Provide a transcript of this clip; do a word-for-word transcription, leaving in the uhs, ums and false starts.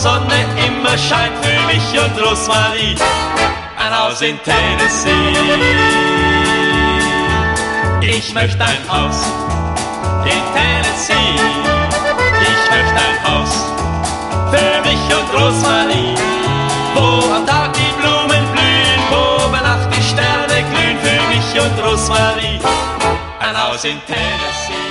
Sonne immer scheint für mich und Rosmarie. Ein Haus in Tennessee. Ich möchte ein Haus in Tennessee. Ich möchte ein Haus für mich und Rosmarie, wo am Tag die Blumen blühen, wo bei Nacht die Sterne glühen, für mich und Rosmarie. Ein Haus in Tennessee.